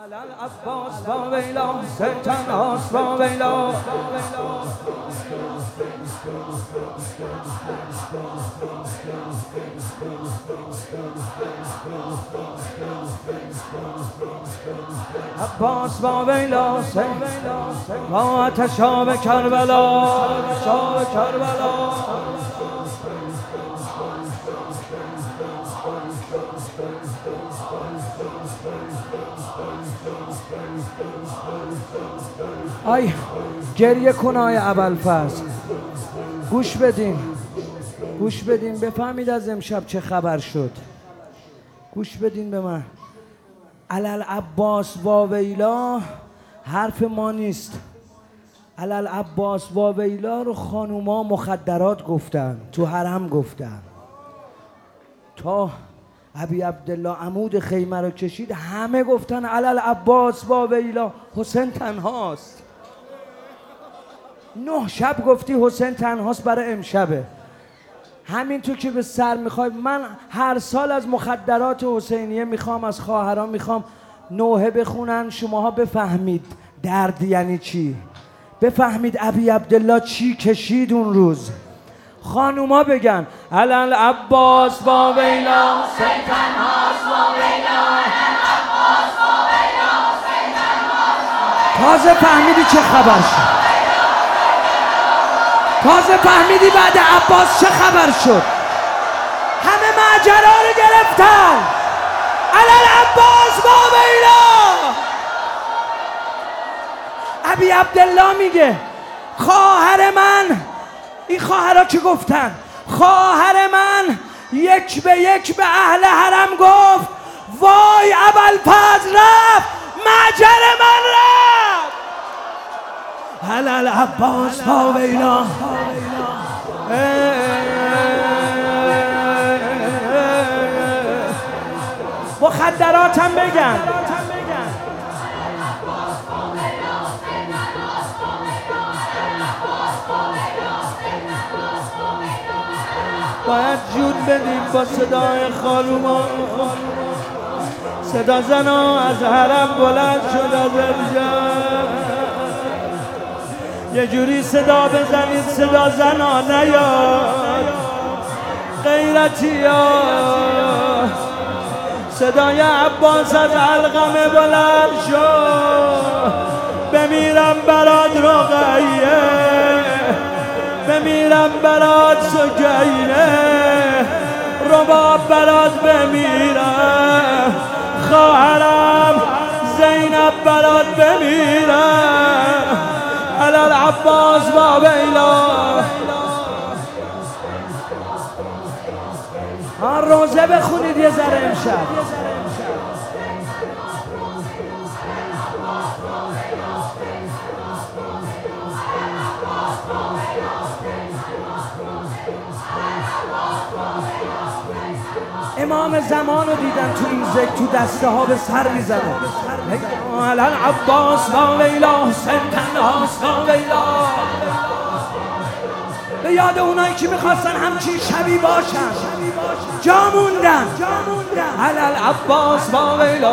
عباس با ویلا تنهاست با ویلا عباس با ویلا با آتش آب کربلا آی گریه کن آی ابوالفضل، گوش بدین بفهمید از امشب چه خبر شد. گوش بدین به من. علالعباس واویلا حرف ما نیست. علالعباس واویلا رو خانوما مخدرات گفتن، تو حرم گفتن. تا ابی عبدالله عمود خیمه رو کشید همه گفتن علالعباس واویلا حسین تنهاست. 9 شب گفتی حسین تنهاست برای امشبه. همینطور که به سر میخوای. من هر سال از مخدرات حسینیه میخوام، از خواهران میخوام نوحه بخونن، شماها بفهمید درد یعنی چی، بفهمید ابی عبدالله چی کشید اون روز. خانوما بگن علالعباس واویلا حسین تنهاست واویلا، علالعباس واویلا حسین تنهاست. تازه فهمیدی چه خبر شد، تازه فهمیدی بعد عباس چه خبر شد. همه ماجرا رو گرفتن. علالعباس واویلا. ابی عبدالله میگه خواهر من، این خواهرها که گفتن، خواهر من یک به یک به اهل حرم گفت وای ابوالفضل رفت، ماجر من رفت. علالعباس واویلا. مخدراتم بگن. باید جود بدیم با صدای خانوما. صدا زنا از حرم بلند شد از امشب. یه جوری صدا بزنید صدا زنا نیاد، غیرتی ها. صدای عباس از علقمه بلند شد. بمیرم برات رقیه، بمیرم برات سکینه، رباب برات بمیرم، خواهرم زینب برات بمیرم. علالعباس واویلا. روزه بخونید یه ذره امشب. امام زمان رو دیدن تو این ذکر، تو دسته ها به سر میزنه. علالعباس واویلا حسین تنهاست واویلا. به یاد اونایی که میخواستن همچین شبی باشن جا موندن. علالعباس واویلا،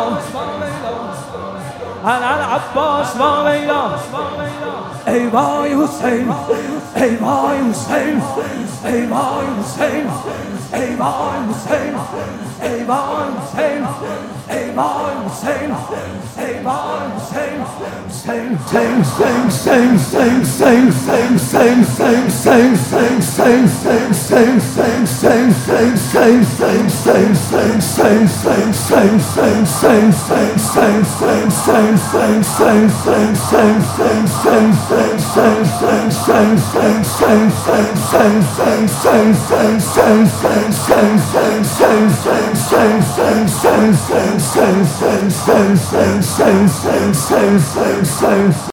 علالعباس واویلا. ای وای حسین، ای وای حسین، ای وای حسین، ای وای حسین، ای وای حسین، ای وای حسین، ای وای حسین. حسین حسین حسین حسین حسین حسین حسین حسین حسین حسین حسین